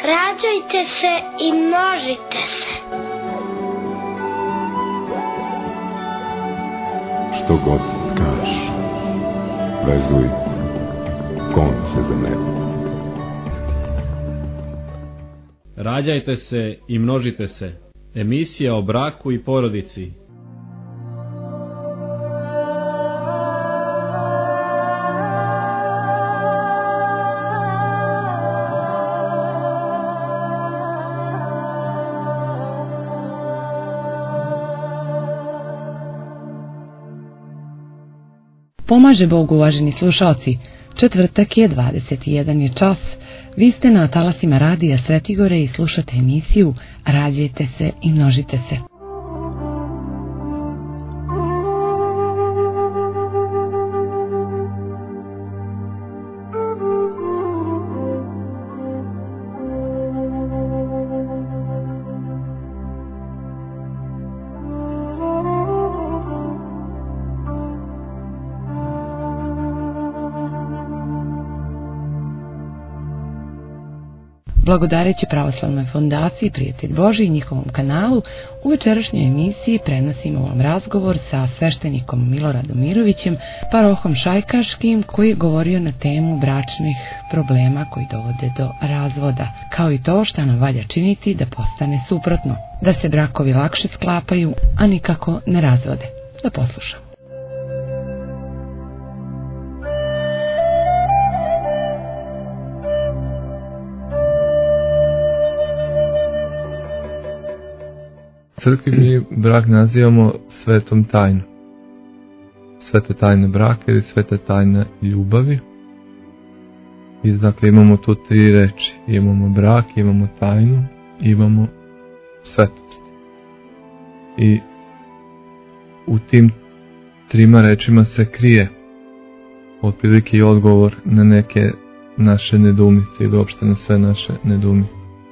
Rađajte se i množite se. Što god kažeš, vezuj konce za nebo. Rađajte se i množite se. Emisija o braku i porodici. Pomaže Bog, uvaženi slušalci. Četvrtak je, 21 je čas. Vi ste na talasima radija Svetigore i slušate emisiju Rađajte se i množite se. Blagodareći Pravoslavnoj fondaciji Prijatelj Božji i njihovom kanalu, u večerašnjoj emisiji prenosimo vam razgovor sa sveštenikom Miloradom Mirovićem, parohom Šajkaškim, koji je govorio na temu bračnih problema koji dovode do razvoda, kao i to šta nam valja činiti da postane suprotno, da se brakovi lakše sklapaju, a nikako ne razvode. Da poslušamo. Crkvi mi brak nazivamo svetom tajnom. Svete tajne braka ili svete tajne ljubavi. I dakle imamo tu tri reči. Imamo brak, imamo tajnu, imamo svetost. I u tim trima rečima se krije otprilike i odgovor na neke naše nedoumice ili uopšte na sve naše nedoumice.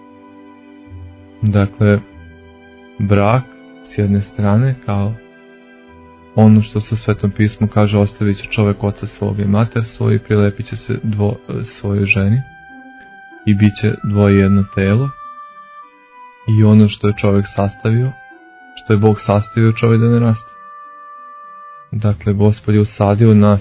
Dakle, brak s jedne strane kao ono što se u Svetom pismu kaže, ostavit će čovjek oca svoga i mater svoju i prilepit će se svojoj ženi i bit će dvoje jedno telo, i ono što je čovjek sastavio, što je Bog sastavio, čovjek da ne raste. Dakle, Gospod je usadio nas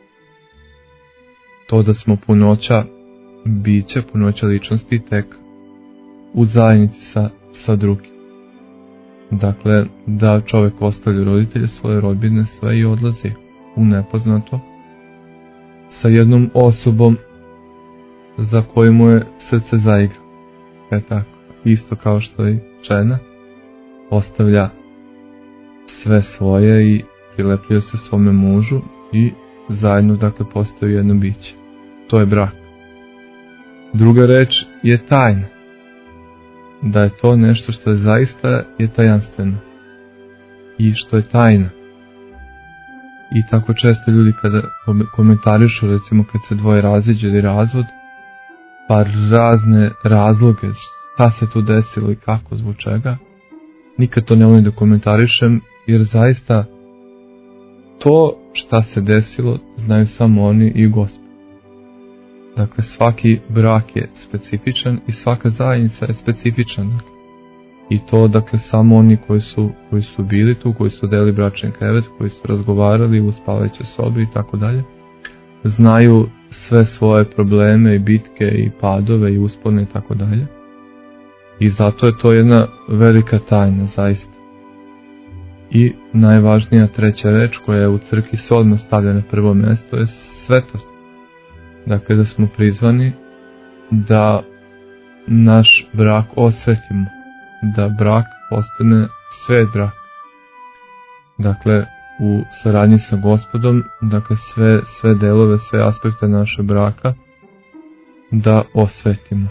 to da smo punoća bića, punoća ličnosti tek u zajednici sa drugim. Dakle, da čovjek ostavlja roditelje, svoje rodbine, sve i odlazi u nepoznato sa jednom osobom za koju mu je srce zaigra. Tako, isto kao što i žena ostavlja sve svoje i prilepljuje se svome mužu i zajedno, dakle, postaju jedno biće. To je brak. Druga reč je tajna. Da je to nešto što je zaista je tajanstveno i što je tajna. I tako često ljudi kada komentarišu, recimo kad se dvoje raziđe ili razvod, pa razne razloge šta se tu desilo i kako, zbog čega, nikad to ne volim da komentarišem, jer zaista to šta se desilo znaju samo oni i Gospod. Dakle, svaki brak je specifičan i svaka zajednica je specifična. I to, dakle, samo oni koji su bili tu, koji su delili bračni krevet, koji su razgovarali u spavajućoj sobi i tako dalje, znaju sve svoje probleme i bitke i padove i uspone i tako dalje. I zato je to jedna velika tajna, zaista. I najvažnija treća reč koja je u crkvi se odmah stavlja na prvo mjesto je svetost. Dakle, da smo prizvani da naš brak osvetimo, da brak postane svet brak. Dakle, u saradnji sa Gospodom, dakle, sve delove, sve aspekte naše braka da osvetimo.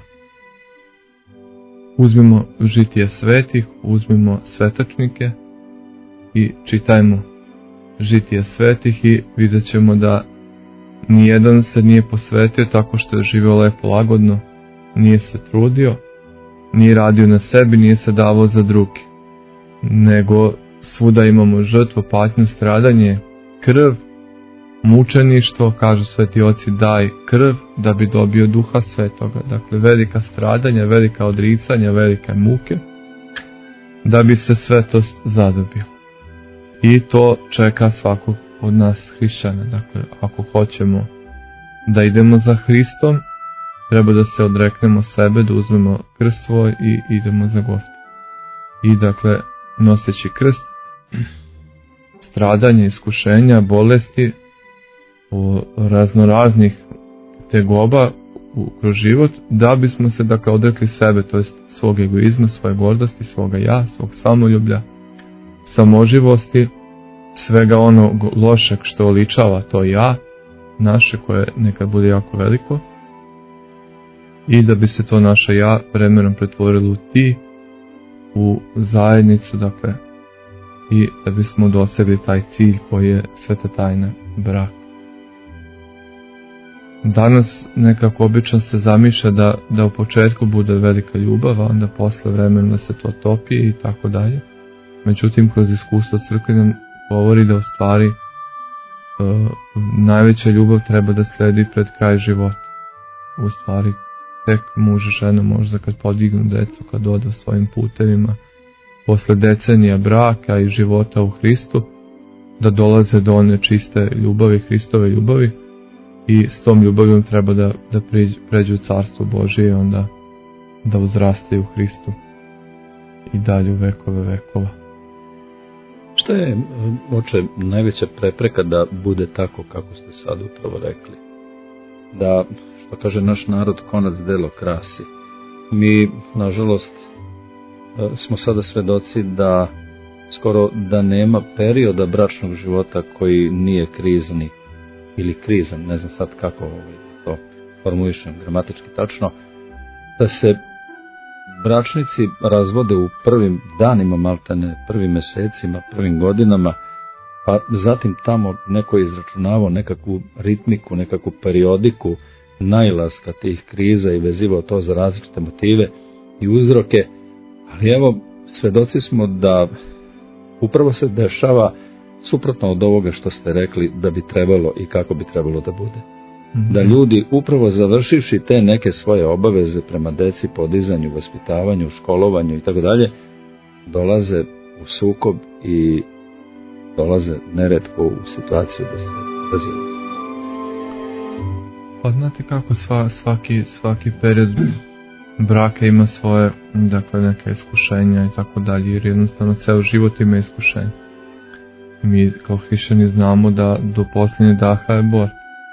Uzmimo žitije svetih, uzmimo svetačnike i čitajmo žitije svetih i vidjet ćemo da nijedan se nije posvetio tako što je živio lepo lagodno, nije se trudio, nije radio na sebi, nije se davao za druge. Nego svuda imamo žrtvu, patnju, stradanje, krv mučeništvo, kažu sveti oci, daj krv da bi dobio Duha Svetoga. Dakle, velika stradanja, velika odricanja, velike muke, da bi se sve to zadobilo. I to čeka svakog od nas hrišćana. Dakle, ako hoćemo da idemo za Hristom, treba da se odreknemo sebe, da uzmemo krst svoj i idemo za Gospod. I dakle, noseći krst, stradanja, iskušenja, bolesti, raznoraznih tegoba kroz život, da bismo se dakle odrekli sebe, to jest svog egoizma, svoje gordosti, svoga ja, svog samoljublja, samoživosti, svega onog lošeg što oličava to ja naše, koje nekad bude jako veliko, i da bi se to naše ja vremenom pretvorilo u ti, u zajednicu, dakle, i da bismo dosegli taj cilj koji je sveta tajna, brak. Danas nekako obično se zamišlja da u početku bude velika ljubav, a onda posle vremena se to topi i tako dalje. Međutim, kroz iskustvo crkve nam govori da u stvari najveća ljubav treba da sledi pred kraj života. U stvari, tek muž i žena možda kad podignu decu, kad odu svojim putevima, posle decenija braka i života u Hristu, da dolaze do one čiste ljubavi, Hristove ljubavi, i s tom ljubavljom treba da pređu u Carstvo Božije i onda da uzrastaju u Hristu i dalje u vekove vekova. Šta je, oče, najveća prepreka da bude tako kako ste sad upravo rekli? Da, što kaže naš narod, konac delo krasi. Mi, nažalost, smo sada svedoci da skoro da nema perioda bračnog života koji nije krizni ili krizan, ne znam sad kako to formulišem gramatički tačno, da se bračnici razvode u prvim danima, maltene, prvim mesecima, prvim godinama, pa zatim tamo neko je izračunavao nekakvu ritmiku, nekakvu periodiku nailaska tih kriza i vezivao to za različite motive i uzroke, ali evo, svedoci smo da upravo se dešava suprotno od ovoga što ste rekli da bi trebalo i kako bi trebalo da bude. Da ljudi upravo završivši te neke svoje obaveze prema deci, podizanju, vaspitavanju, školovanju i tako dalje, dolaze u sukob i dolaze neretko u situaciju da se razilaze. Pa znate kako svaki period braka ima svoje, dakle, neke iskušenja i tako dalje, jer jednostavno ceo život ima iskušenja. Mi kao hrišćani znamo da do posljednje daha je borba.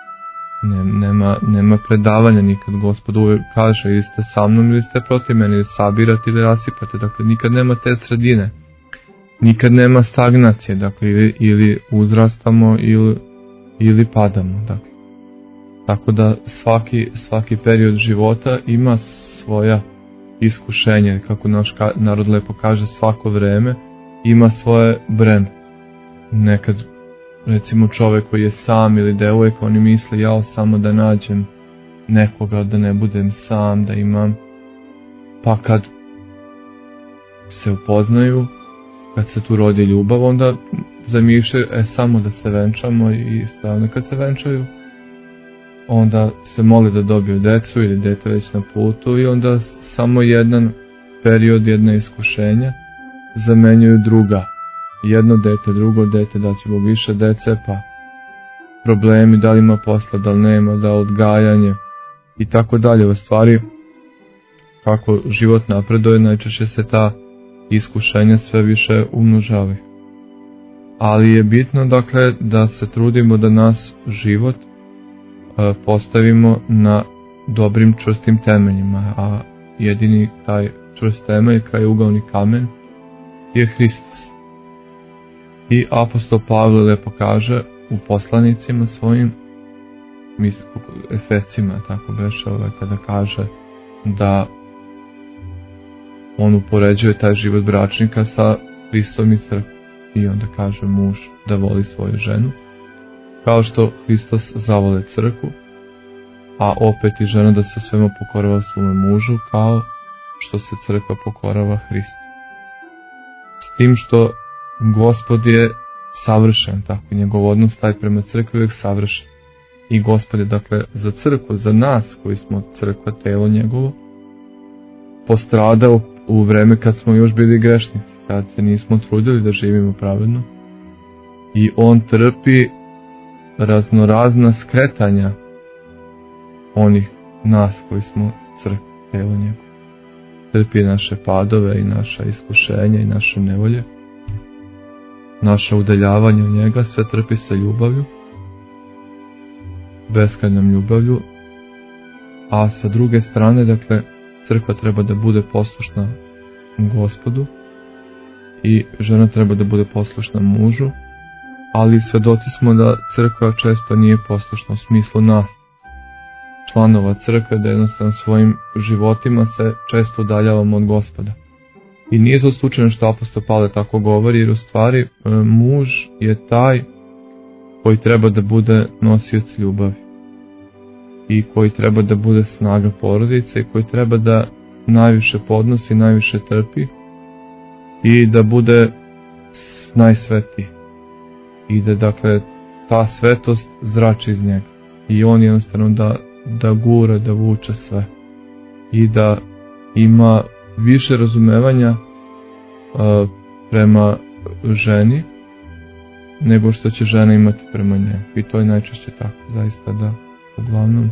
Nema predavanja nikad. Gospod uvijek kaže, ili ste sa mnom ili ste protiv mene, ili sabirate ili rasipate. Dakle, nikad nema te sredine. Nikad nema stagnacije. Dakle, ili uzrastamo ili padamo. Dakle. Tako da svaki period života ima svoja iskušenja. Kako naš narod lepo kaže, svako vreme ima svoje breme. Nekad, recimo, čovjek koji je sam ili devojka, oni misle, ja samo da nađem nekoga, da ne budem sam, da imam. Pa kad se upoznaju, kad se tu rodi ljubav, onda zamišljaju, samo da se venčamo, i stvarno kad se venčaju, onda se mole da dobiju decu ili dete već na putu, i onda samo jedan period, jedna iskušenja zamenjuju druga. Jedno dete, drugo dete, da ćemo više dece, pa problemi, da li ima posla, da li nema, da odgajanje i tako dalje. U stvari, kako život napreduje, najčešće se ta iskušenja sve više umnožavaju. Ali je bitno, dakle, da se trudimo da nas život postavimo na dobrim čvrstim temeljima, a jedini taj čvrst temelj, krajugaoni kamen, je Hristos. I apostol Pavle lepo kaže u poslanicima svojim, Efescima, tako beše, kada kaže da on upoređuje taj život bračnika sa Hristom i crkvom, i onda kaže muž da voli svoju ženu kao što Hristos zavole crkvu, a opet i žena da se svema pokorava svome mužu kao što se crkva pokorava Hristu. S tim što Gospod je savršen, tako njegov odnos taj prema crkvi uvijek savršen. I Gospod je, dakle, za crkvu, za nas koji smo crkva, telo njegovo, postradao u vreme kad smo još bili grešnici, kad se nismo trudili da živimo pravedno. I on trpi raznorazna skretanja onih nas koji smo crkva, telo njegovo. Trpi naše padove i naša iskušenja i naše nevolje, naše udaljavanje od njega, sve trpi sa ljubavlju, beskrajnom ljubavlju, a sa druge strane, dakle, crkva treba da bude poslušna Gospodu i žena treba da bude poslušna mužu, ali svedoci smo da crkva često nije poslušna u smislu nas, članova crkve, da jednostavno svojim životima se često udaljavamo od Gospoda. I nije to slučajno što apostol Pavle tako govori, jer u stvari muž je taj koji treba da bude nosioc ljubavi i koji treba da bude snaga porodice i koji treba da najviše podnosi, najviše trpi i da bude najsvetiji i da, dakle, ta svetost zrači iz njega i on jednostavno da gura, da vuče sve i da ima više razumevanja prema ženi nego što će žena imati prema njemu. I to je najčešće tako, zaista, da uglavnom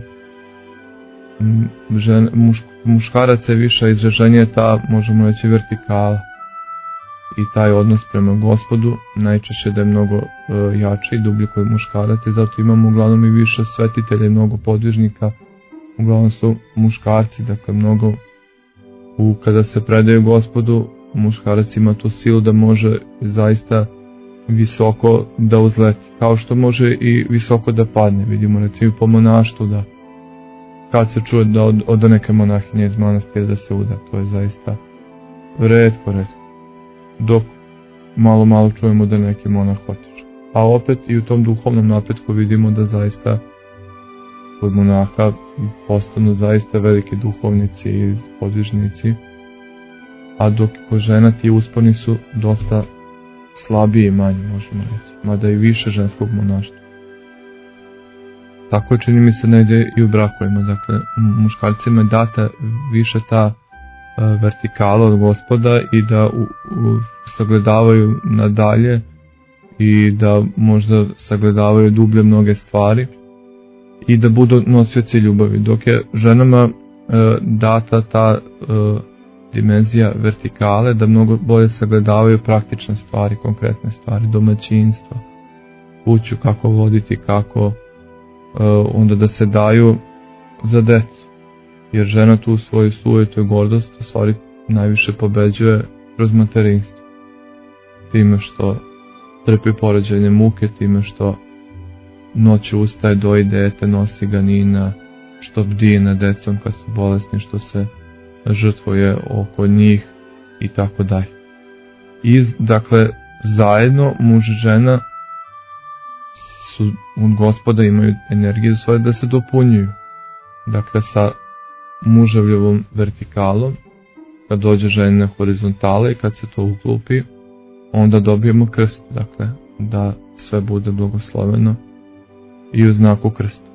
muškarac je više izraženje ta, možemo reći, vertikala i taj odnos prema Gospodu najčešće da je mnogo jači i dublji koji muškarac i zato imamo uglavnom i više svetitelja i mnogo podvižnika, uglavnom su muškarci, dakle mnogo kada se predaju Gospodu, muškarac ima tu silu da može zaista visoko da uzleti, kao što može i visoko da padne. Vidimo recimo po monaštvu da kad se čuje da od neke monahinje iz manastira da se uda, to je zaista retko. Dok malo čujemo da neki monah otiče. A opet i u tom duhovnom napretku vidimo da zaista kod monaha postanu zaista veliki duhovnici i podvižnici, a dok kod žena ti usponi su dosta slabiji i manji, možemo reći, mada i više ženskog monaštva. Tako čini mi se negdje i u brakovima, dakle muškarcima je data više ta vertikala od Gospoda i da sagledavaju nadalje i da možda sagledavaju dublje mnoge stvari i da budu nosioci ljubavi, dok je ženama data ta dimenzija vertikale da mnogo bolje sagledavaju praktične stvari, konkretne stvari, domaćinstvo, kuću, kako voditi, kako onda da se daju za decu, jer žena tu svoju sujetu i gordost u stvari najviše pobeđuje kroz materinstvo, time što trpi porođajne muke, time što noću ustaje, doji dete, nosi ga Nina, što bdije nad decom kad su bolesni, što se žrtvuje oko njih i tako dalje. I dakle zajedno muž i žena su od Gospoda, imaju energiju svoje da se dopunjuju. Dakle sa muževljovom vertikalom, kad dođe žena horizontale i kad se to uklopi, onda dobijemo krst, dakle da sve bude blagosloveno i u znaku krsta.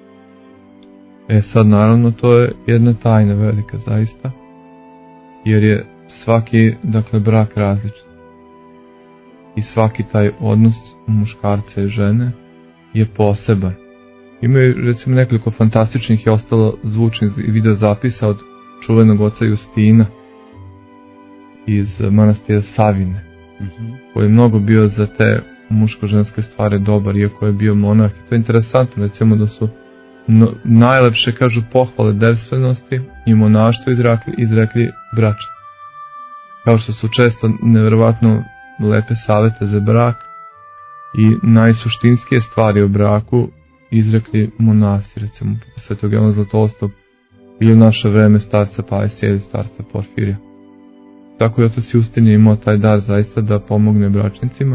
Sad naravno to je jedna tajna velika zaista, jer je svaki, dakle, brak različit i svaki taj odnos muškarca i žene je poseban. Imaju recimo nekoliko fantastičnih i ostalo zvučnih video zapisa od čuvenog oca Justina iz manastira Savine, koji je mnogo bio za te muško-ženske stvari dobar, iako je bio monah. I to je interesantno, recimo da su najlepše, kažu, pohvale devstvenosti i monaštvo izrekli bračni. Kao što su često nevjerovatno lepe savete za brak i najsuštinskije stvari o braku izrekli monasi, recimo Svetog Jovana Zlatousta ili u naše vreme starca Pajsija ili starca Porfirija. Tako je otac Justin je imao taj dar zaista da pomogne bračnicima.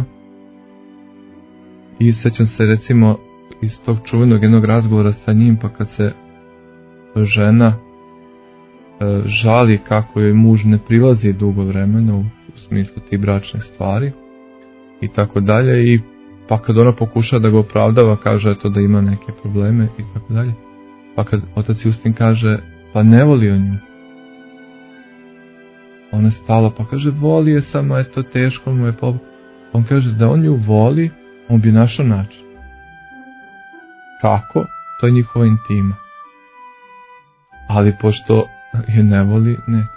I sećam se recimo iz tog čuvenog jednog razgovora sa njim, pa kad se žena žali kako joj muž ne prilazi dugo vremena u smislu tih bračnih stvari, i tako dalje, i pa kad ona pokuša da ga opravdava, kaže eto da ima neke probleme i tako dalje, pa kad otac Justin kaže pa ne voli on nju, ona je stala, pa kaže voli je, samo eto teško mu je, on kaže da on nju voli, on bi našao način. Kako? To je njihova intima. Ali pošto je ne voli, neće.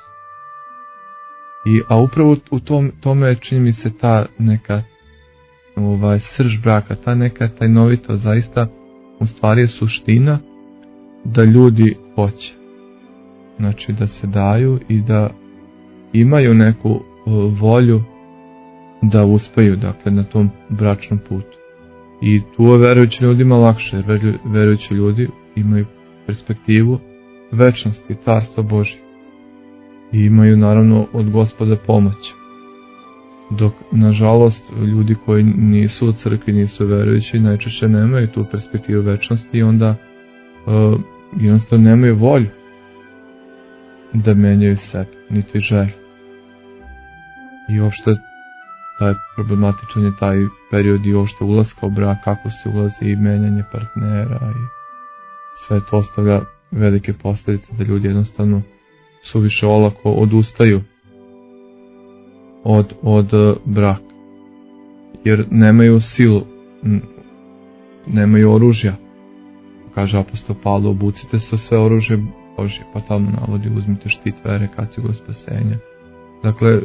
A upravo u tome čini mi se ta neka srž braka, ta neka tajnovito, zaista u stvari je suština da ljudi hoće. Znači da se daju i da imaju neku volju da uspeju, dakle, na tom bračnom putu. I tu je verujući ljudima lakše, jer verujući ljudi imaju perspektivu večnosti, carstva Božje. I imaju naravno od Gospoda pomoć. Dok, nažalost, ljudi koji nisu u crkvi, nisu verujući, najčešće nemaju tu perspektivu večnosti i onda jednostavno nemaju volju da menjaju sebe, niti želju. I uopšte taj problematičan je taj period i uopšte ulaska u brak, kako se ulazi i menjanje partnera i sve to ostavlja velike posljedice da ljudi jednostavno suviše olako odustaju od braka. Jer nemaju silu, nemaju oružja. Kaže apostol Pavle, obucite se sve oružje Božje, pa tamo navodi uzmite štit vere, kacigu spasenja. Dakle,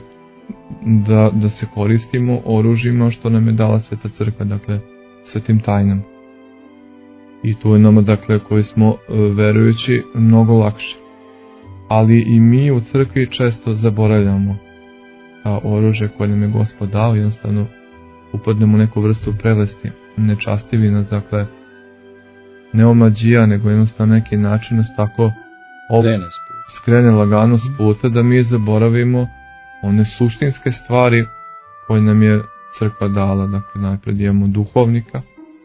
da se koristimo oružjima što nam je dala Sveta Crkva, dakle, svetim tajnama. I tu je nama, dakle, koji smo verujući, mnogo lakše. Ali i mi u crkvi često zaboravljamo ta oružje koje nam je Gospod dao, jednostavno upadnemo u neku vrstu prelesti, nečastivi nas, dakle, ne omađija, nego jednostavno neki način nas tako skrene lagano s puta da mi zaboravimo one suštinske stvari koje nam je crkva dala. Dakle, najpred imamo duhovnika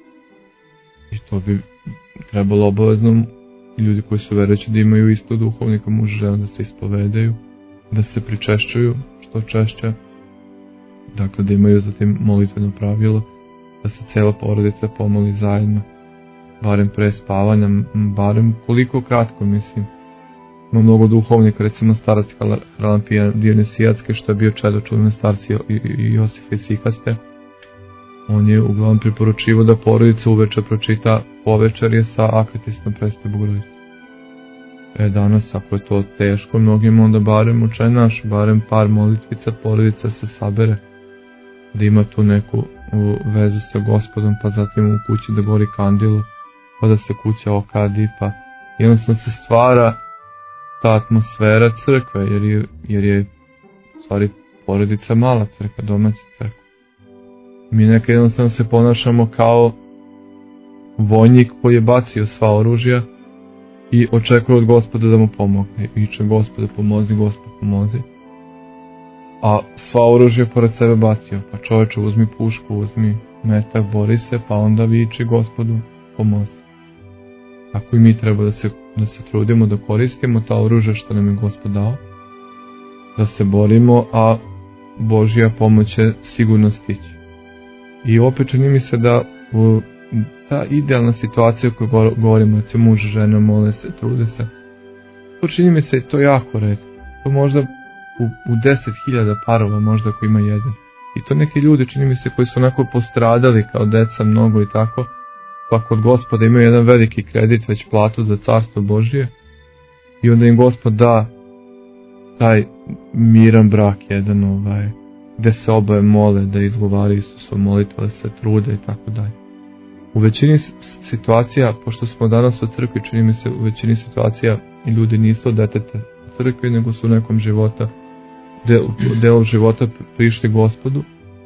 i to bi trebalo obavezno ljudi koji su verujući da imaju isto duhovnika, muž i žena, da se ispovedaju, da se pričešćuju što češće, dakle da imaju zatim molitveno pravilo, da se cijela porodica pomoli zajedno, barem pre spavanja, barem koliko kratko, mislim. Ima mnogo duhovnika, recimo starac Haralampija Dionisijac, što je bio čedočuveni starci Josifa i Sikaste. On je uglavnom preporučivo da porodica uveče pročita povečerje sa Akletistom Presvete Bogorodice. Danas, ako je to teško mnogim, onda barem učaj naš, barem par molitvica, porodica se sabere, da ima tu neku vezu sa Gospodom, pa zatim u kući da gori kandilu, pa da se kuća okadi, pa jednostavno se stvara ta atmosfera crkve, jer je u stvari porodica mala crkva, domaća crkva. Mi nekad jednostavno se ponašamo kao vojnik koji je bacio sva oružja i očekuje od Gospoda da mu pomogne. Viče Gospode pomozi, Gospod pomozi. A sva oružja pored sebe bacio. Pa čovječe, uzmi pušku, uzmi metak, bori se, pa onda viče Gospodu pomozi. Tako i mi treba da se trudimo da koristimo ta oružja što nam je Gospod dao, da se borimo, a Božja pomoć će sigurno stići. I opet čini mi se da ta idealna situacija o kojoj govorimo, recimo muž, žena, mole se, trude se, to čini mi se i to jako redko. To možda u 10.000 parova možda ako ima jedan. I to neki ljudi, čini mi se, koji su onako postradali kao deca mnogo i tako, pa kod Gospoda imaju jedan veliki kredit, već platu za carstvo Božje, i onda im Gospod da taj miran brak jedan, gde se oboje mole, da izgovaraju Isusu molitvu, da se trude i tako dalje. U većini situacija, pošto smo danas u crkvi, čini mi se u većini situacija i ljudi nisu od deteta u crkvi, nego su u nekom delu života prišli Gospodu,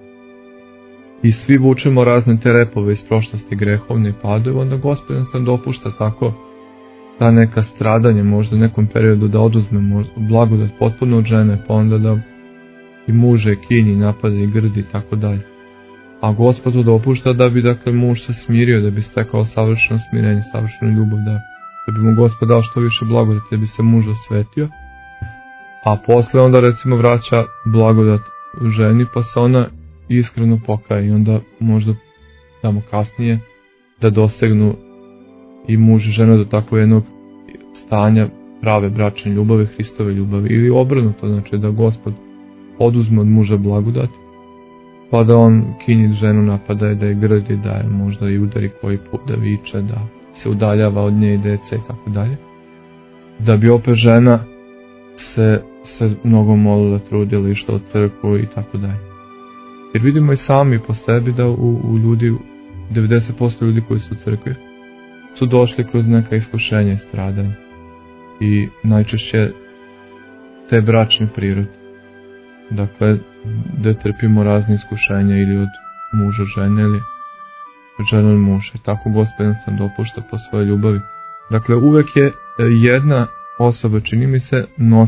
i svi vučemo razne te repove iz prošlosti, grehovne i padove, onda Gospod nam dopušta tako ta neka stradanja, možda u nekom periodu da oduzme blagodat potpuno od žene, pa onda da i muže kinji, napada i grdi i tako dalje. A Gospod to dopušta da bi, dakle, muž se smirio, da bi stekao savršeno smirenje, savršenu ljubav, da bi mu Gospod dao što više blagodati, da bi se muž osvetio. A posle onda recimo vraća blagodat ženi, pa se ona iskreno pokaje i onda možda tamo kasnije da dosegnu i muž i žena do takvog jednog stanja prave bračne ljubavi, Hristove ljubavi, ili obrnuto, znači da Gospod oduzme od muža blagodat, pa da on kinji ženu, napada da je grdi, da je možda i udari koji put, da viče, da se udaljava od nje i dece i tako dalje, da bi opet žena se mnogo molila, trudila, išla u crkvu i tako dalje. Jer vidimo i sami po sebi da u ljudi, 90% ljudi koji su u crkvi su došli kroz neka iskušenja i stradanja i najčešće te bračne prirode. Dakle, da trpimo razne iskušenja ili od muža žene ili od žene od muža. I tako Gospodin sam dopušta po svojoj ljubavi. Dakle, uvek je jedna osoba, čini mi se,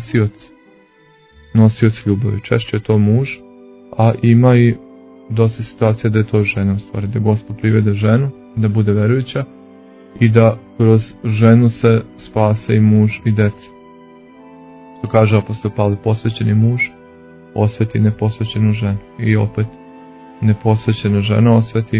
nosioc ljubavi. Češće je to muž, a ima i dosta situacija da je to žena u stvari, da Gospod privede ženu, da bude verujuća i da kroz ženu se spase i muž i deca. Što kaže apostol Pavle, posvećeni muž osveti neposvećenu ženu i opet neposvećena žena osveti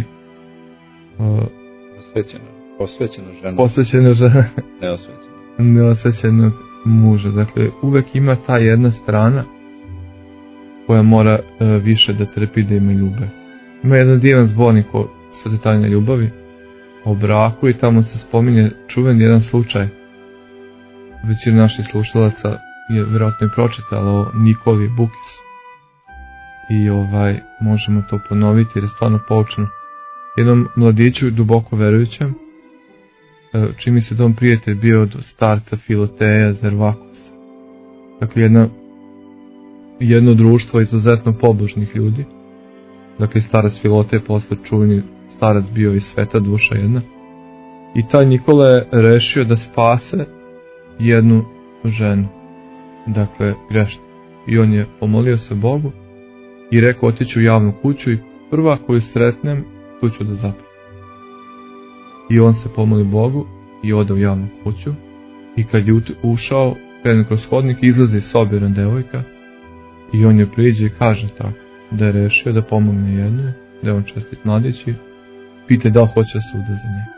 posvećena žena neosvećenog muža. Dakle, uvek ima ta jedna strana koja mora više da trpi, da ima ljubav. Ima jedan divan zbornik o detaljnoj ljubavi, o braku, i tamo se spominje čuven jedan slučaj. Većina naših slušalaca je vjerojatno i pročitala o Nikoli Bukisu. I možemo to ponoviti jer je stvarno poučno. Jednom mladiću duboko verujućem, čini se da on prijatelj bio od starca Filoteja Zervakusa. Dakle, jedno društvo izuzetno pobožnih ljudi. Dakle, starac Filotej, posle čuveni starac bio i sveta duša jedna. I taj Nikola je rešio da spase jednu ženu, dakle grešnu. I on je pomolio se Bogu i rekao, otiću u javnu kuću i prva koju sretnem, tu ću da zapalim. I on se pomoli Bogu i ode u javnu kuću i kad je ušao, krenu kroz hodnik, izlazi iz sobe jedna devojka i on je priđe i kaže tako, da je rešio da pomogne jednoj, da je on čestit mladić i pita da li hoće da se uda za njega.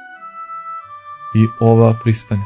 I ova pristane.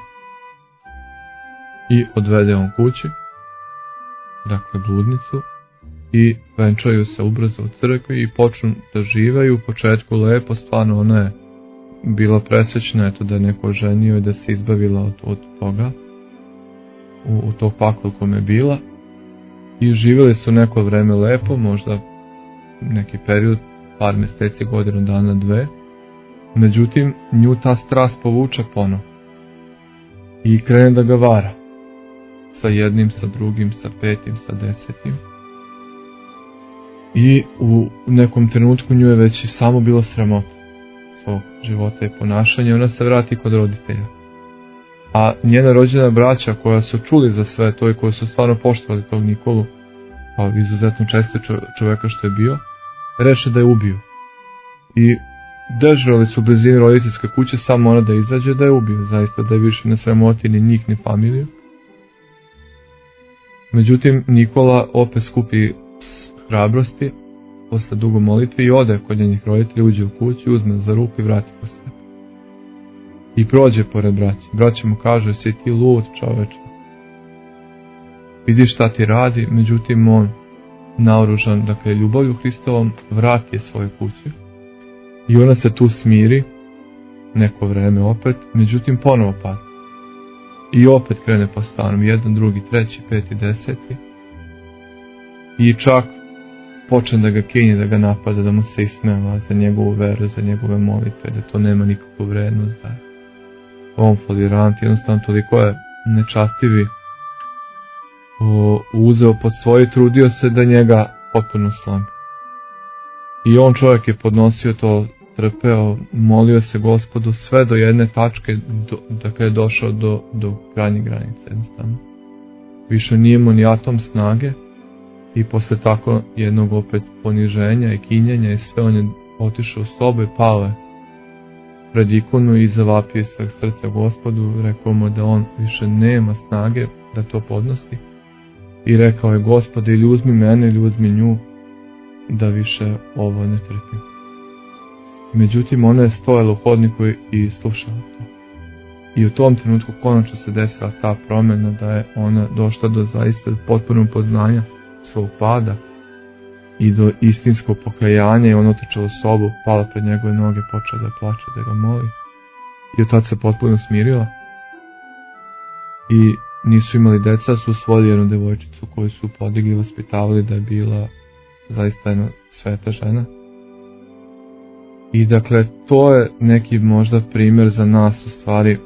I odvede on kući, dakle bludnicu, i venčaju se ubrzo u crkvi i počnu da živaju u početku lepo, stvarno ona je bila presrećna, eto da je neko ženio i da se izbavila od toga, u tog pakla u kome je bila, i živjeli su neko vreme lepo, možda neki period, par mjeseci, godinu dana, dve. Međutim, nju ta strast povuče ponovo i krene da ga vara sa jednim, sa drugim, sa petim, sa desetim. I u nekom trenutku nju je već i samo bilo sramota svog života i ponašanja. Ona se vrati kod roditelja. A njena rođena braća koja su čuli za sve to i koji su stvarno poštovali tog Nikolu, kao izuzetno čestog čoveka što je bio, reše da je ubiju. I dežurali su u blizini roditeljske kuće, samo ona da izađe, da je ubiju, zaista da je više ne sramoti ni njih ni familiju. Međutim, Nikola opet skupi hrabrosti posle dugo molitve i ode kod njenih roditelja, uđe u kuću, uzme za ruku i vrati po sebe. I prođe pored braća. Braća mu kaže, si ti lud čoveče, vidi šta ti radi. Međutim, on naoružan, dakle ljubavlju Hristovom, vrati je svoje kuće. I ona se tu smiri neko vreme opet, međutim ponovo pada. I opet krene po stanom, jedan, drugi, treći, peti, deseti. I čak počne da ga kinje, da ga napada, da mu se ismeva za njegovu veru, za njegove molitve, da to nema nikakvu vrednost, da on folirant, jednostavno toliko je nečastivi uzeo pod svoje, trudio se da njega potpuno slomi. I on čovjek je podnosio to, trpeo, molio se Gospodu sve do jedne tačke, dakle je došao do krajnje granice jednostavno. Više nije imao ni atom snage i posle tako jednog opet poniženja i kinjenja i sve, on je otišao u sobu i pao je pred ikonu i zavapio sveg srca Gospodu, rekao mu da on više nema snage da to podnosi i rekao je, Gospode, ili uzmi mene ili uzmi nju, da više ovo ne trpim. Međutim, ona je stojala u hodniku i slušala to. I u tom trenutku konačno se desila ta promjena, da je ona došla do zaista potpunog poznanja svog pada i do istinskog pokajanja, i ona otišla u sobu, pala pred njegove noge, počela da plače, da ga moli. I od tada se potpuno smirila. I nisu imali deca, su usvojili jednu devojčicu koju su podigli i vaspitavali da je bila zaista jedna sveta žena. I dakle, to je neki možda primjer za nas u stvari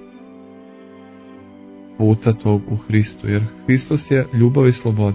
puta tog u Hristu, jer Hristos je ljubav i sloboda.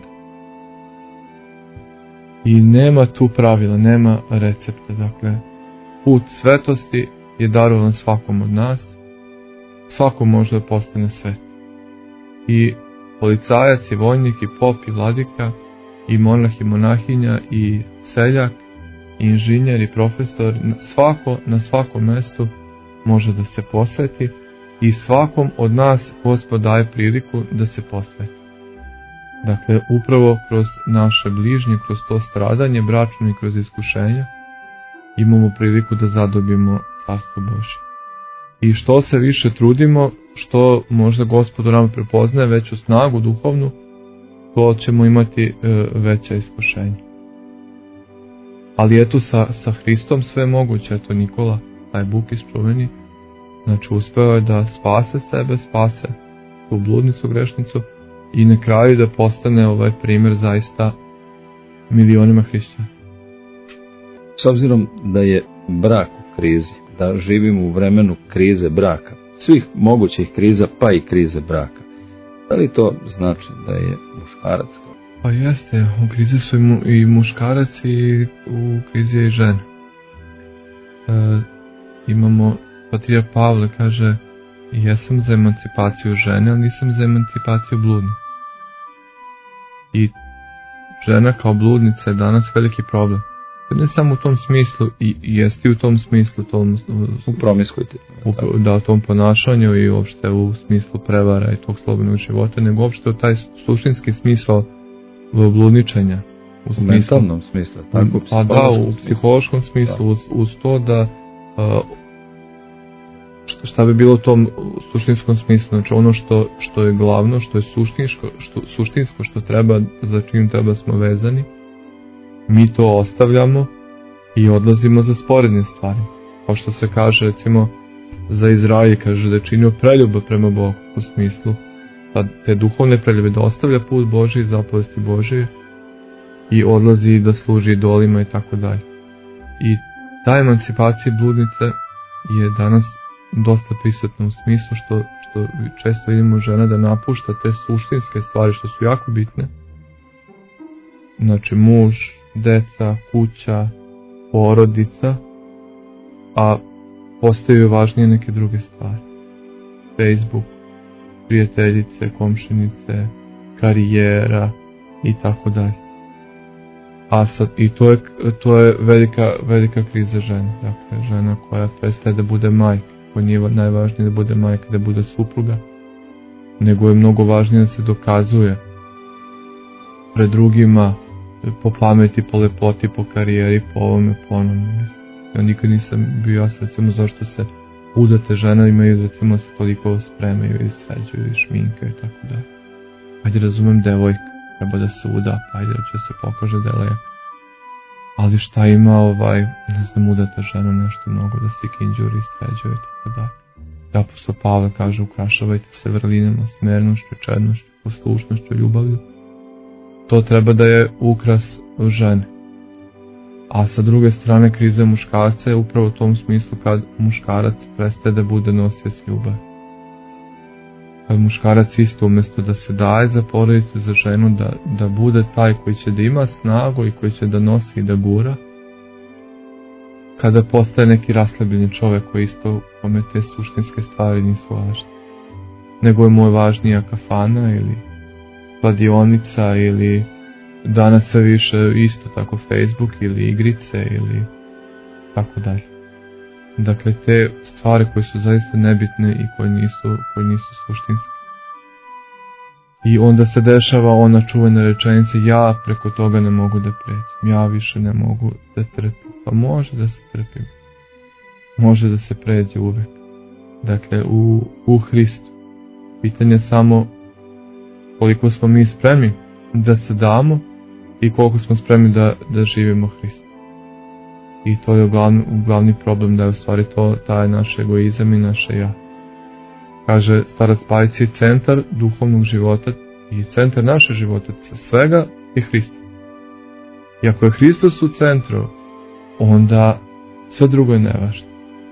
I nema tu pravila, nema recepta. Dakle, put svetosti je darovan svakom od nas, svako može da postane svet. I policajac, i vojnik, i pop, i vladika, i monah, i monahinja, i seljak, i inženjer, i profesor, svako na svakom mjestu može da se posveti, i svakom od nas Gospod daje priliku da se posveti. Dakle, upravo kroz naše bližnje, kroz to stradanje bračno i kroz iskušenja, imamo priliku da zadobimo Carstvo Božje. I što se više trudimo, što možda Gospod nama prepoznaje veću snagu duhovnu, to ćemo imati veća iskušenja. Ali eto, sa Hristom sve moguće. Eto, Nikola, taj Bukis čuveni, znači uspeo je da spase sebe, spase tu bludnicu, grešnicu, i na kraju da postane ovaj primjer zaista milionima hrišćana. S obzirom da je brak u krizi, da živimo u vremenu krize braka, svih mogućih kriza, pa i krize braka, da li to znači da je muškarac? Pa jeste, u krizi su i muškarac, i u krizi je i žena. Imamo patrija Pavle, kaže: jesam za emancipaciju žene, ali nisam za emancipaciju bludnice. I žena kao bludnica je danas veliki problem. Ne samo u tom smislu, i jeste u tom smislu, u promiskuiti, da, u tom ponašanju i uopšte u smislu prevara i tog slobodnog života, nego uopšte u taj suštinski smisao bludničenja. U mentalnom smislu, tako? Pa da, u psihološkom smislu, uz to da šta bi bilo u tom suštinskom smislu, znači ono što je glavno, što je suštinsko, što treba, za čim treba smo vezani, mi to ostavljamo i odlazimo za sporedne stvari. Kao što se kaže, recimo, za Izrael, kaže da je činio preljubav prema Bogu, u smislu da te duhovne preljube, da ostavlja put Božji, zapovesti Božje, i odlazi da služi idolima i tako dalje. I ta emancipacija bludnice je danas dosta prisutna u smislu što često vidimo žena da napušta te suštinske stvari što su jako bitne. Znači muž, deca, kuća, porodica, a postaju važnije neke druge stvari. Facebook, prijateljice, komšinice, karijera i tako dalje. A sad, i to je velika kriza žene. Dakle, žena koja prestaje da bude majka, koja nije najvažnije da bude majka, da bude supruga, nego je mnogo važnije da se dokazuje pred drugima, po pameti, po lepoti, po karijeri, po ovome, po onome. Ja nikad nisam bio jasno, recimo, zašto se udate žena imaju, recimo, se toliko spremaju i sređuju i šminka i tako da. Ajde, razumem, devojka treba da se uda, ajde da će se pokaže da je lepo. Ali šta ima ne znam, udata žena nešto mnogo da se kinđuri, sređuje i tako da. Apostol Pavle kaže: ukrašavajte se vrlinama, smernošću, čednošću, poslušnošću, ljubavlju. To treba da je ukras žene. A sa druge strane, kriza muškarca je upravo u tom smislu kad muškarac prestaje da bude nosioc ljubavi. Kad muškarac isto umjesto da se daje za porodicu, za ženu, da bude taj koji će da ima snagu i koji će da nosi i da gura, kada postaje neki raslabljeni čovjek koji isto kome te suštinske stvari nisu važne. Nego je mu važnija kafana ili kladionica ili danas sve više isto tako Facebook ili igrice ili tako dalje. Dakle, te stvari koje su zaista nebitne i koje nisu suštinske. I onda se dešava ona čuvena rečenica, ja preko toga ne mogu da pređem, ja više ne mogu da trpim. Pa može da se trpim, može da se pređe uvek. Dakle, u Hristu. Pitanje je samo koliko smo mi spremni da se damo i koliko smo spremni da živimo Hristu. I to je glavni problem, da je u stvari to taj naš egoizam i naše ja. Kaže starac Pajić, centar duhovnog života i centar naše života, svega je Hristos. I ako je Hristos u centru, onda sve drugo je nevažno.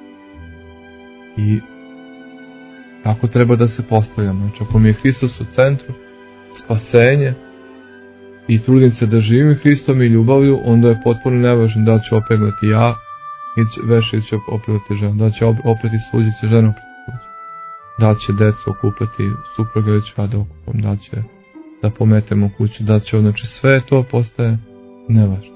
I kako treba da se postavljamo? Znači, ako mi je Hristos u centru, spasenje, i trudim se da živim Hristom i ljubavlju, onda je potpuno nevažno da li ću opeglati ja, ili će opeglati ženu, da li će oprati suđići ženu oprati suđi, da li će deca okupati supruga ili ću ja da okupam, da li će da pometemo kuću, da li će, znači sve to postaje nevažno.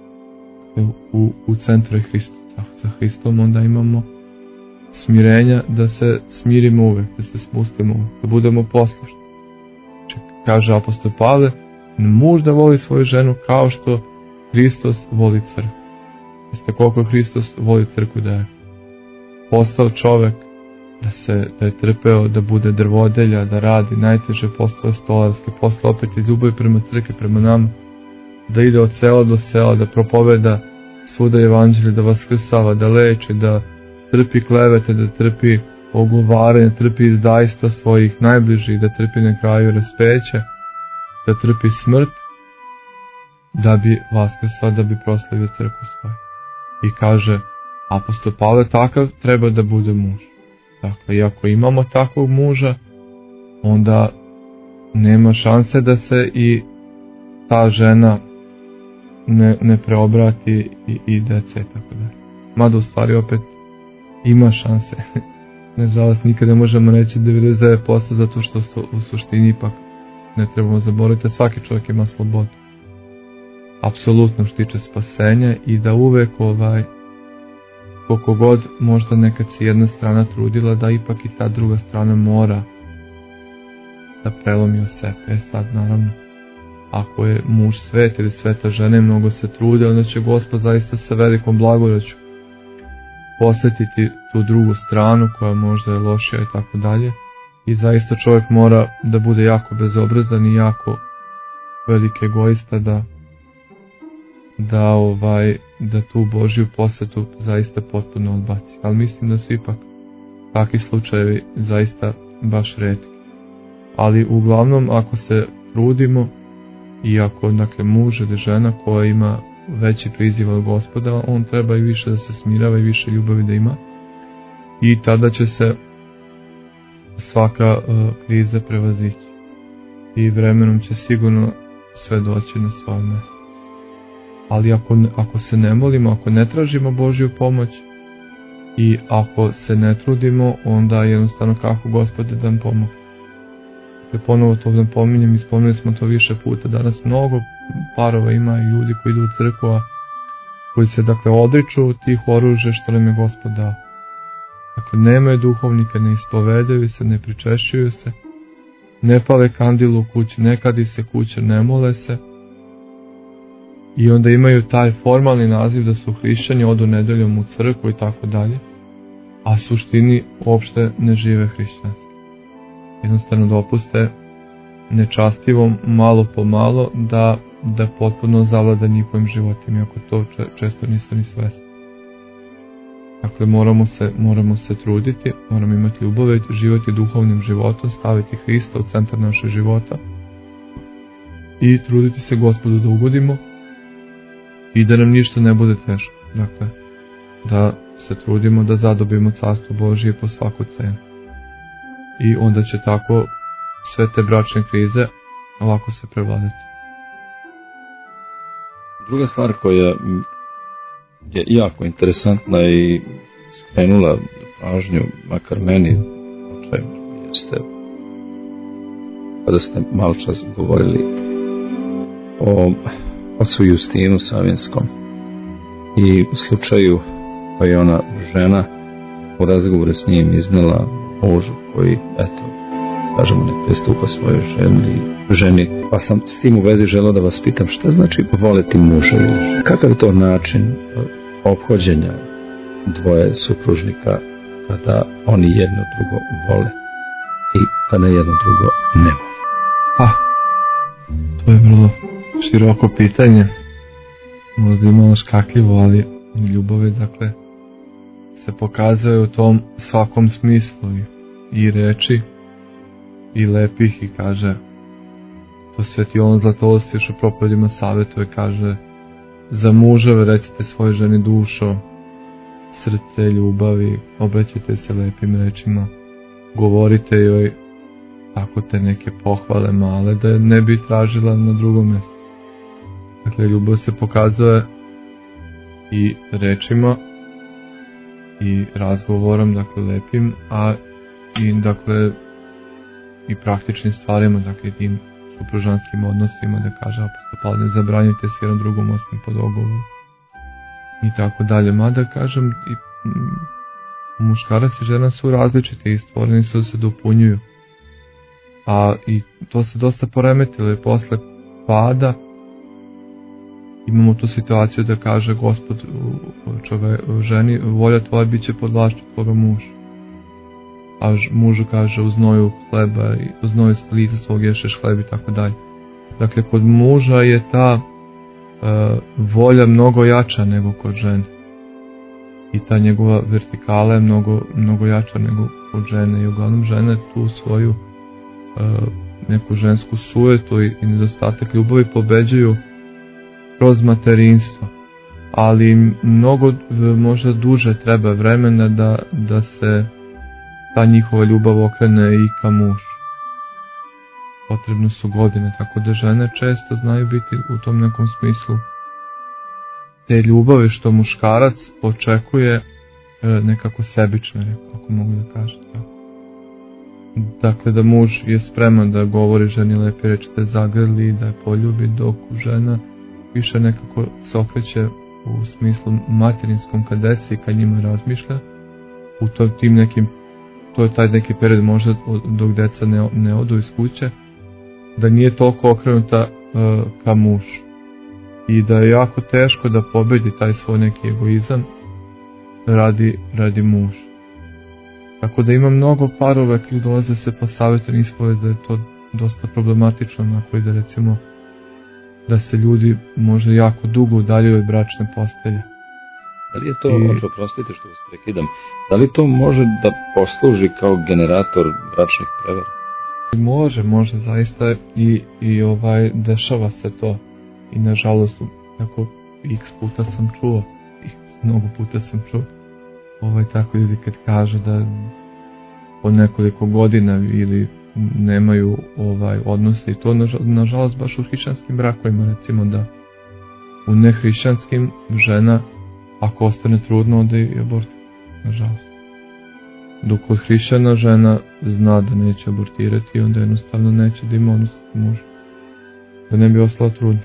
U centru je Hristos. Sa Hristom onda imamo smirenja, da se smirimo uvek, da se spustimo uvek, da budemo poslušni. Znači, kaže apostol Pavle, muž da voli svoju ženu kao što Hristos voli crkvu. Jeste koliko Hristos voli crkvu, da je postao čovek, da je trpeo, da bude drvodelja, da radi najteže poslove stolarske, posle opet iz ljubavi prema crkvi, prema nama, da ide od sela do sela, da propoveda svuda evanđelje, da vaskrsava, da leči, da trpi klevete, da trpi ogovaranje, trpi izdajstva svojih najbližih, da trpi na kraju raspeće, da trpi smrt, da bi vaskrsao, da bi proslavio crkvu svoju. I kaže apostol Pavle, takav treba da bude muž. Dakle, i ako imamo takvog muža, onda nema šanse da se i ta žena ne preobrati i dece, tako da. Mada u stvari opet ima šanse. Nažalost, nikada ne možemo reći 99%, zato što u suštini ipak ne trebamo zaboraviti, svaki čovjek ima slobodu. Apsolutno što tiče spasenja i da uvek koliko god možda nekad se jedna strana trudila, da ipak i ta druga strana mora da prelomi o sebe. Sad naravno, ako je muž svet ili sveta žena i mnogo se trude, onda će Gospod zaista sa velikom blagodaću posvetiti tu drugu stranu koja možda je lošija i tako dalje. I zaista čovjek mora da bude jako bezobrazan i jako veliki egoista da tu Božju posvetu zaista potpuno odbaci. Ali mislim da su ipak takvi slučajevi zaista baš retki. Ali uglavnom, ako se trudimo i ako, dakle, muž ili žena koja ima veći priziv od Gospoda, on treba i više da se smirava i više ljubavi da ima, i tada će se svaka kriza prevazići i vremenom će sigurno sve doći na svoje mjesto. Ali ako se ne molimo, ako ne tražimo Božju pomoć i ako se ne trudimo, onda jednostavno kako Gospod da nam pomoći. Ponovo to vam pominjem i spomenuli smo to više puta. Danas mnogo parova ima i ljudi koji idu u crkvu, a koji se, dakle, odriču tih oružja što nam je Gospod dao. Dakle, nemaju duhovnika, ne ispovedaju se, ne pričešćuju se, ne pale kandilu u kući, ne kadi se kuća, ne mole se. I onda imaju taj formalni naziv da su hrišćani, odu nedeljom u crkvu i tako dalje, a suštini uopšte ne žive hrišćanski. Jednostavno dopuste nečastivom malo po malo da potpuno zavlada njihovim životima, iako to često nisu ni svesni. Dakle, moramo se truditi, moramo imati ljubav, živjeti duhovnim životom, staviti Hrista u centar našeg života i truditi se Gospodu da ugodimo i da nam ništa ne bude teško. Dakle, da se trudimo da zadobimo Carstvo Božije po svaku cenu. I onda će tako sve te bračne krize lako se prevladati. Druga stvar koja je jako interesantna i skrenula pažnju, makar meni, o čemu jeste, kada ste malo čas govorili o ocu Justinu Savinskom i u slučaju pa je ona žena u razgovoru s njim iznela mužu koji, eto, kažemo, nek pristupa svojoj ženi. Pa sam s tim u vezi želeo da vas pitam, šta znači voleti muža ili ženu? Kakav je to način ophođenja dvoje supružnika kada oni jedno drugo vole i kada jedno drugo ne vole? To je vrlo široko pitanje, možda imamo škakljivo, ali ljubav je, dakle, se pokazuje u tom svakom smislu i reči i lepih, i kaže, to Sveti Jovan Zlatoust još u Propovedima savjetuje, kaže, za muževe recite svoje ženi dušo, srce, ljubavi, obraćajte se lepim rečima, govorite joj tako te neke pohvale male da je ne bi tražila na drugom mjestu. Dakle, ljubav se pokazuje i rečima i razgovorom, dakle, lepim, a i, dakle, i praktičnim stvarima, dakle, tim supružanskim odnosima, da kaže apostol Pavle, ne zabranjujte se jedan drugom osim po dogovoru i tako dalje. Mada, kažem, i muškarac i žena su različiti i stvoreni su da se dopunjuju, a i to se dosta poremetilo i posle pada imamo tu situaciju da kaže Gospod ženi, volja tvoja bit će pod vlašću tvoga muža, a mužu kaže u znoju hleba i u znoju lica svog ješeš hleb i tako dalje. Dakle, kod muža je ta volja mnogo jača nego kod žene i ta njegova vertikala je mnogo jača nego kod žene i uglavnom žene tu svoju neku žensku sujetu i nedostatak ljubavi pobeđuju kroz materinstvo, ali mnogo možda duže treba vremena da se ta njihova ljubav okrene i ka mužu. Potrebno su godine, tako da žene često znaju biti u tom nekom smislu te ljubavi što muškarac očekuje nekako sebično, ako mogu da kažem tako. Dakle, da muž je spreman da govori ženi lepe reči, da je zagrli, da je poljubi, dok žena više nekako se okreće u smislu materinskom ka deci i ka njima razmišlja u tim nekim, to je taj neki period možda dok deca ne odu iz kuće, da nije toliko okrenuta ka mužu i da je jako teško da pobedi taj svoj neki egoizam radi muža. Tako da ima mnogo parova koji dolaze se po savjetu ispovest da je to dosta problematično, onako i da recimo da se ljudi možda jako dugo udaljuju od bračne postelje. Da li je to, oprostite što vas prekidam, da li to može da posluži kao generator bračnih prevara? Može zaista i dešava se to i nažalost tako x puta sam čuo, mnogo puta sam čuo tako ljudi kad kažu da po nekoliko godina ili nemaju odnose i to nažalost baš u hrišćanskim brakovima, recimo da u nehrišćanskim žena ako ostane trudno onda i abortira, nažalost. Dok kod hrišćana žena zna da neće abortirati i onda jednostavno neće da ima odnos s mužem, da ne bi ostala trudna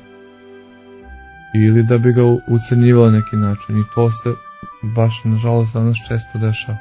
ili da bi ga ucenjivala neki način i to se baš nažalost danas često dešava.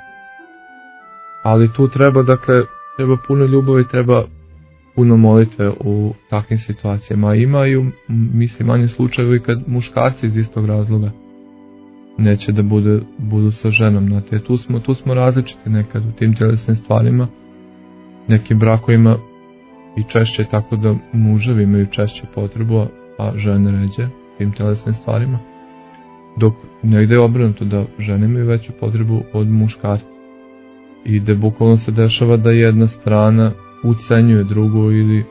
Ali tu treba, dakle, treba puno ljubavi, treba puno molitve u takvim situacijama. Imaju, mislim, manje slučajevi kad muškarci iz istog razloga neće da budu sa ženom. Znate, tu smo različiti nekad u tim tjelesnim stvarima, nekim brakovima i češće tako da muževi imaju češće potrebu, a žene ređe tim tjelesnim stvarima. Dok negdje je obrnuto da žene imaju veću potrebu od muškarca i da bukvalno se dešava da jedna strana ucenjuje drugu ili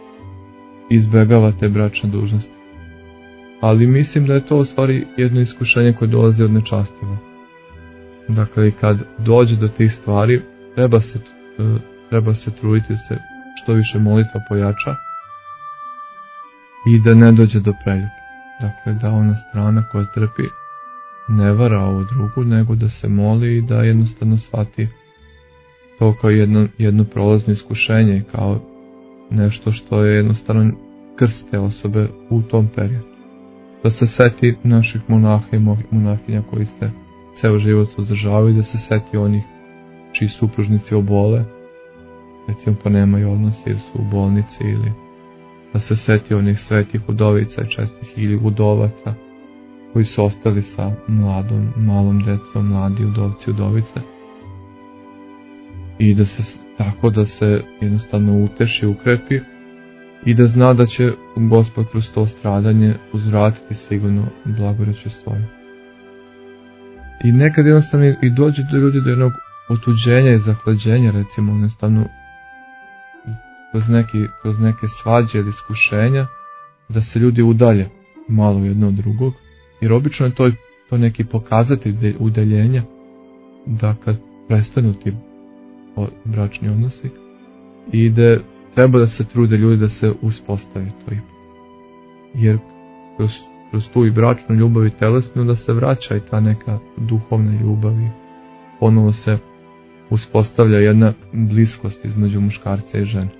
izbegava te bračne dužnosti. Ali mislim da je to u stvari jedno iskušenje koje dolazi od nečastivo. Dakle, i kad dođe do tih stvari treba se truditi se što više molitva pojača i da ne dođe do preljube. Dakle, da ona strana koja trpi ne vara ovu drugu, nego da se moli i da jednostavno shvati to kao jedno prolazno iskušenje, kao nešto što je jednostavno krst te osobe u tom periodu. Da se seti naših monaha i monahinja koji se ceo život suzdržavaju, da se seti onih čiji supružnici obole, recimo pa nemaju odnose ili su u bolnici, ili da se seti onih svetih udovica i čestih ili udovaca koji su ostali sa malom decom, mladi udovci, udovice, i da se tako da se jednostavno uteši, ukrepi i da zna da će Gospod kroz to stradanje uzvratiti sigurno blagoreći svoje. I nekad jednostavno i dođe do ljudi do jednog otuđenja i zahlađenja, recimo jednostavno kroz neke svađe ili iskušenja, da se ljudi udalje malo jedno od drugog, jer obično je to neki pokazatelj udaljenja, da kad prestanu ti bračni odnosi i da treba da se trude ljudi da se uspostavi to ipak. Jer kroz tu i bračnu ljubav i telesnu da se vraća i ta neka duhovna ljubav i ponovo se uspostavlja jedna bliskost između muškarca i žene.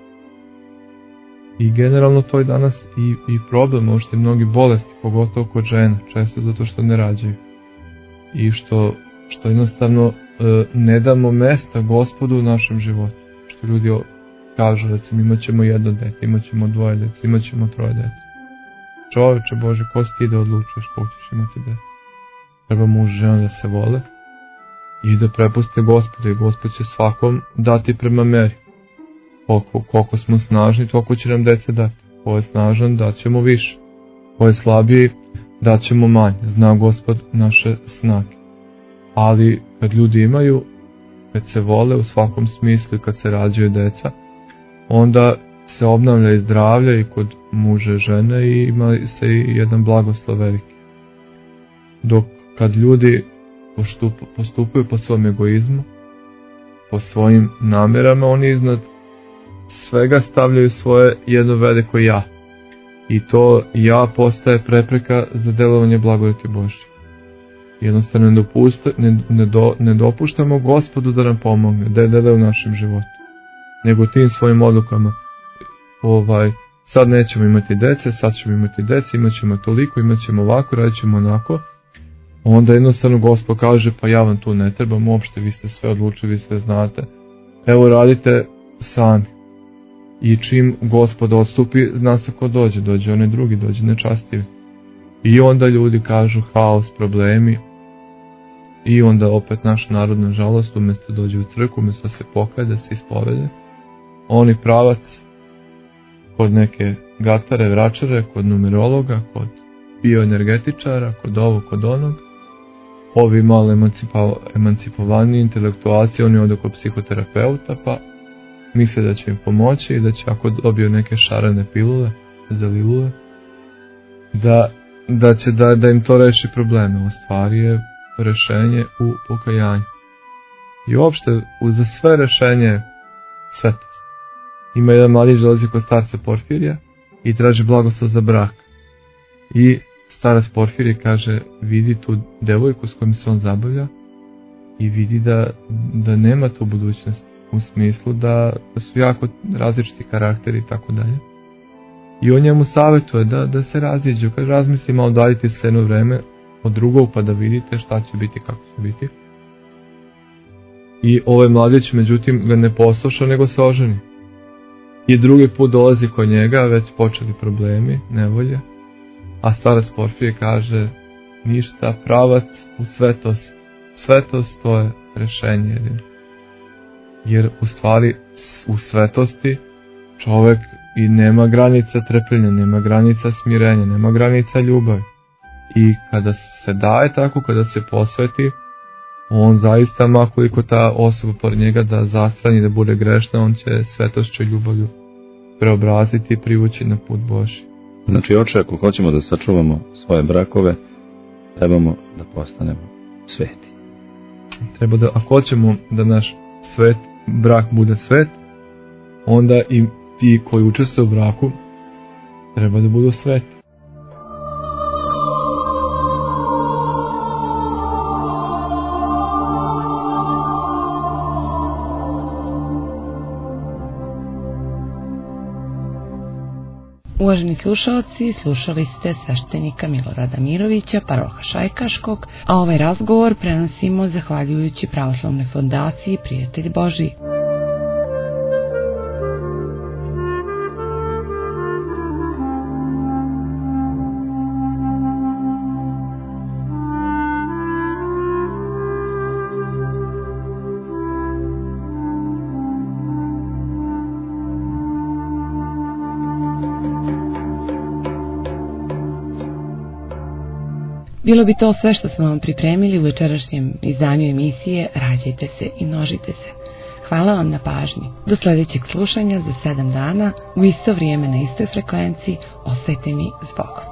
I generalno to je danas i problem, možete mnogi bolesti, pogotovo kod žena, često zato što ne rađaju. I što jednostavno ne damo mesta Gospodu u našem životu. Što ljudi kažu, recimo, imat ćemo jedno dete, imat ćemo dvoje dece, imat ćemo troje dece. Čoveče Bože, ko si ti da odlučuješ koliko ćeš imati dece? Treba muž i žena da se vole i da prepuste Gospodu, i Gospod će svakom dati prema meri. Koliko smo snažni, toliko će nam dece dati. Ko je snažan, daćemo više. Ko je slabiji, daćemo manje. Zna Gospod naše snage. Ali kad ljudi imaju, kad se vole u svakom smislu i kad se rađaju deca, onda se obnavlja i zdravlje i kod muže i žene i ima se i jedan blagoslov veliki. Dok kad ljudi postupaju po svom egoizmu, po svojim namjerama, oni iznad svega stavljaju svoje jedno veliko ja. I to ja postaje prepreka za delovanje blagodati Božje. Jednostavno ne dopuštamo Gospodu da nam pomogne, da je u našem životu. Nego tim svojim odlukama, sad nećemo imati dece, sad ćemo imati dece, imat ćemo toliko, imat ćemo ovako, radit ćemo onako. Onda jednostavno Gospod kaže, pa ja vam tu ne trebam uopšte, vi ste sve odlučili, vi sve znate. Evo radite sami. I čim Gospod odstupi, zna se ko dođe onaj drugi, dođe nečastivi. I onda ljudi kažu haos, problemi. I onda opet naš narod, nažalost, umjesto dođe u crkvu, umjesto se pokaje, da se ispovede, oni pravac kod neke gatare, vračare, kod numerologa, kod bioenergetičara, kod ovog, kod onog. Ovi malo emancipovani intelektualci, oni ode kod psihoterapeuta, pa misle da će im pomoći i da će, ako dobiju neke šarene pilule za lilule, da im to reši probleme. U stvari je rešenje u pokajanju. I uopšte, za sve rešenje svetost. Ima jedan mladić dolazi kod starca Porfirija i traži blagoslov za brak. I starac Porfirije kaže, vidi tu devojku s kojom se on zabavlja i vidi da nema tu budućnost, u smislu da su jako različiti karakteri i tako dalje. I on njemu savjetuje da se raziđu, kaže, razmisli malo, daljite se jedno vreme od drugog pa da vidite šta će biti, kako će biti. I ovaj mladić međutim ga ne posluša, nego se oženi. I drugi put dolazi kod njega, već počeli problemi, nevolje, a starac Porfirije kaže, ništa, pravac u svetost. Svetost, to je rešenje jedino. Jer u stvari u svetosti čovjek i nema granica trpljenja, nema granica smirenja, nema granica ljubavi. I kada se daje tako, kada se posveti, on zaista, makoliko ta osoba pored njega da zastrani, da bude grešna, on će svetošću i ljubavlju preobraziti i privući na put Božji. Znači, oče, ako hoćemo da sačuvamo svoje brakove, trebamo da postanemo sveti. Treba da, ako hoćemo da naš brak bude svet, onda i ti koji učestvuju u braku treba da budu sveti. Uvaženi slušalci, slušali ste sveštenika Milorada Mirovića, paroha Šajkaškog, a ovaj razgovor prenosimo zahvaljujući Pravoslavnoj fondaciji Prijatelj Božji. Bilo bi to sve što smo vam pripremili u večerašnjem izdanju emisije Rađajte se i množite se. Hvala vam na pažnji. Do sljedećeg slušanja za 7 dana u isto vrijeme na istoj frekvenciji. Ostajte mi s Bogom.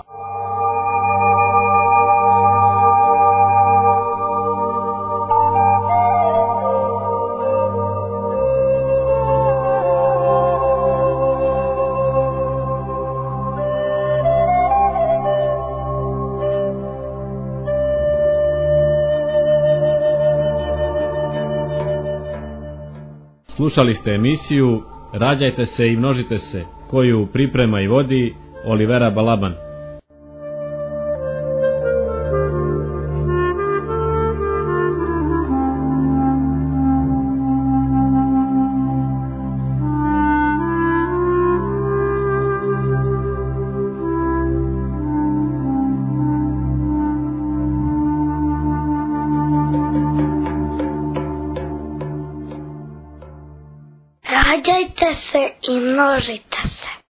Slušali ste emisiju Rađajte se i množite se, koju priprema i vodi Olivera Balaban. Rađajte se i množite se.